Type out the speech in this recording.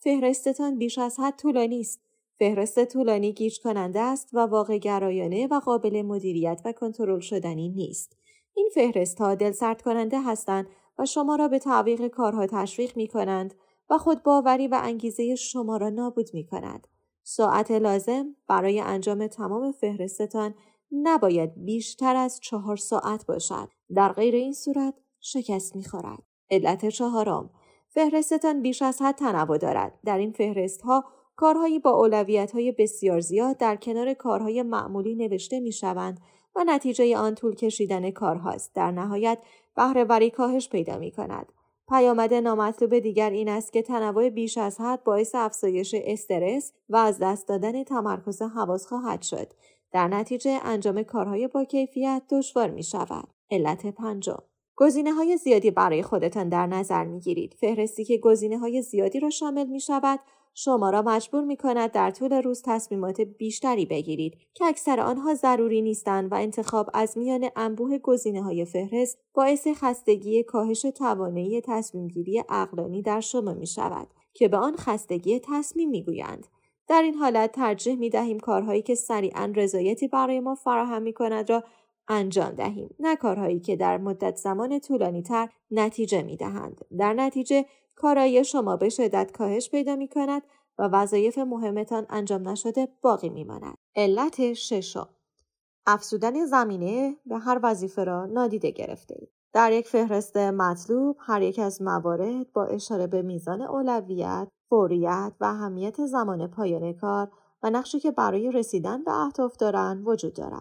فهرستتان بیش از حد طولانی است. فهرست طولانی گیج کننده است و واقع گرایانه و قابل مدیریت و کنترل شدنی نیست. این فهرست‌ها دلسرد کننده هستند و شما را به تعویق کارها تشویق می کنند و خود باوری و انگیزه شما را نابود می کند. ساعت لازم برای انجام تمام فهرستتان نباید بیشتر از 4 ساعت باشد. در غیر این صورت شکست می خورد. علت 4: فهرستتان بیش از حد تنوع دارد. در این فهرست‌ها کارهایی با اولویت‌های بسیار زیاد در کنار کارهای معمولی نوشته می‌شوند و نتیجه آن طول کشیدن کارهاست. در نهایت بهره‌وری کاهش پیدا می‌کند. پیامد نامطلوب دیگر این است که تنوع بیش از حد باعث افزایش استرس و از دست دادن تمرکز حواس خواهد شد. در نتیجه انجام کارهای با کیفیت دشوار می‌شود. علت 5: گزینه‌های زیادی برای خودتان در نظر می‌گیرید. فهرستی که گزینه‌های زیادی را شامل می‌شود، شما را مجبور می‌کند در طول روز تصمیمات بیشتری بگیرید که اکثر آنها ضروری نیستند و انتخاب از میان انبوه گزینه‌های فهرست باعث خستگی کاهش توانایی تصمیم‌گیری عقلانی در شما می‌شود که به آن خستگی تصمیم می‌گویند. در این حالت ترجیح می‌دهیم کارهایی که سریعاً رضایتی برای ما فراهم می‌کند را انجام دهیم، نه کارهایی که در مدت زمان طولانی‌تر نتیجه می‌دهند. در نتیجه کارایی شما به شدت کاهش پیدا می‌کند و وظایف مهمتان انجام نشده باقی می‌ماند. علت 6: افزودن زمینه به هر وظیفه را نادیده گرفته‌اید. در یک فهرست مطلوب، هر یک از موارد با اشاره به میزان اولویت، فوریت و اهمیت زمان پایان کار و نقشی که برای رسیدن به اهداف دارند وجود دارد.